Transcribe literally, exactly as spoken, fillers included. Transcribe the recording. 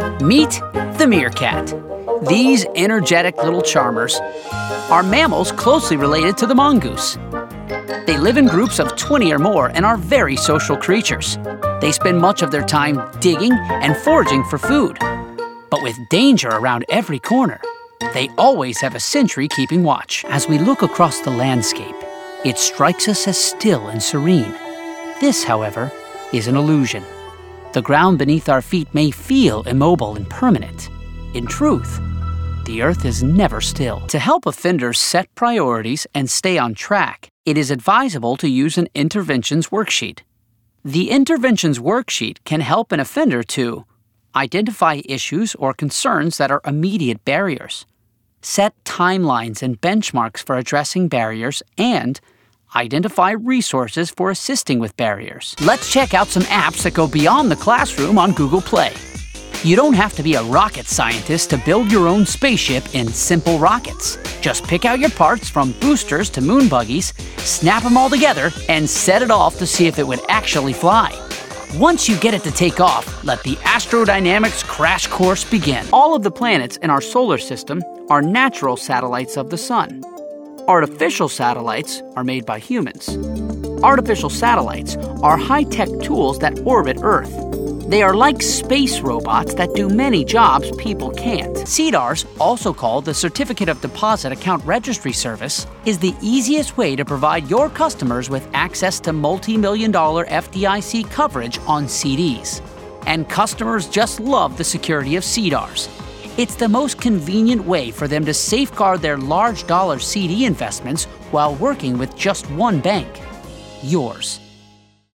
Meet the meerkat. These energetic little charmers are mammals closely related to the mongoose. They live in groups of twenty or more and are very social creatures. They spend much of their time digging and foraging for food. But with danger around every corner, they always have a sentry keeping watch. As we look across the landscape, it strikes us as still and serene. This, however, is an illusion. The ground beneath our feet may feel immobile and permanent. In truth, the earth is never still. To help offenders set priorities and stay on track, it is advisable to use an interventions worksheet. The interventions worksheet can help an offender to identify issues or concerns that are immediate barriers, set timelines and benchmarks for addressing barriers, and identify resources for assisting with barriers. Let's check out some apps that go beyond the classroom on Google Play. You don't have to be a rocket scientist to build your own spaceship in Simple Rockets. Just pick out your parts from boosters to moon buggies, snap them all together, and set it off to see if it would actually fly. Once you get it to take off, let the astrodynamics crash course begin. All of the planets in our solar system are natural satellites of the sun. Artificial satellites are made by humans. Artificial satellites are high-tech tools that orbit Earth. They are like space robots that do many jobs people can't. C D A R S, also called the Certificate of Deposit Account Registry Service, is the easiest way to provide your customers with access to multi-million dollar F D I C coverage on C Ds. And customers just love the security of C D A R S. It's the most convenient way for them to safeguard their large dollar C D investments while working with just one bank, yours.